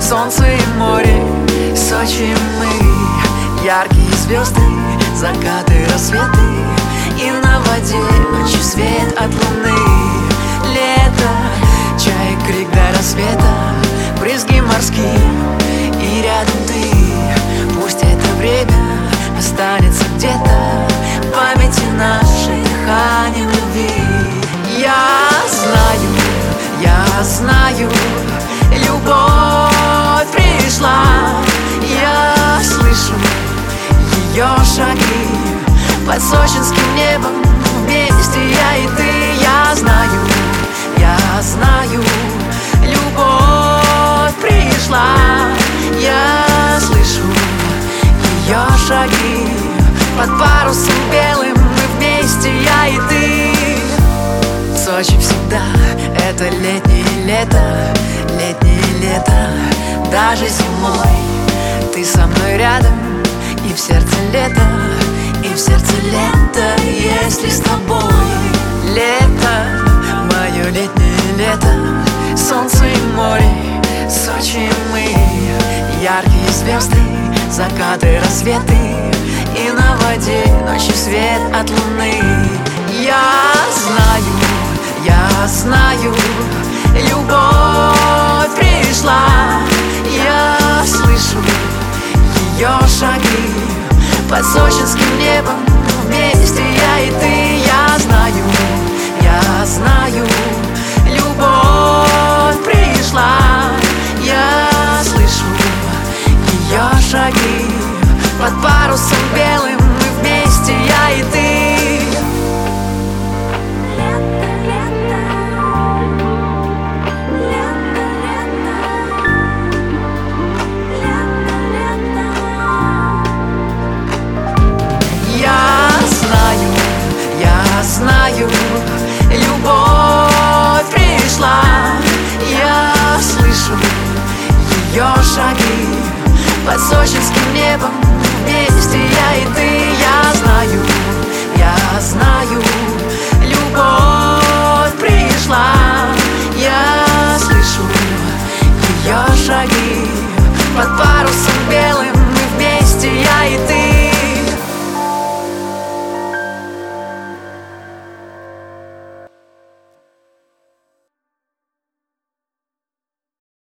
солнце и море, Сочи мы, яркие звезды, закаты, рассветы, и на воде ночью свет от луны. Лето, чай, крик до рассвета, брызги морские, и рядом ты. Пусть это время останется где-то в памяти нашей, дыханием любви. Я знаю, любовь пришла. Я слышу ее шаги под сочинским небом, вместе я и ты. Я знаю, любовь пришла. Я слышу ее шаги под парусом белым, мы вместе, я и ты. Сочи всегда это летнее лето, даже зимой ты со мной рядом, и в сердце лето, если с тобой. Лето, мое летнее лето, солнце и море, Сочи мы, яркие звезды, закаты, рассветы, и на воде ночью свет от луны. Я знаю, любовь пришла. Я слышу ее шаги под сочинским небом, вместе я и ты. Я знаю, любовь пришла. Я слышу ее шаги под парусом белым, мы вместе, я и ты. Знаю, любовь пришла. Я слышу ее шаги под сочинским небом, вместе я и ты. Я знаю, любовь пришла. Я слышу ее шаги под парусом белым.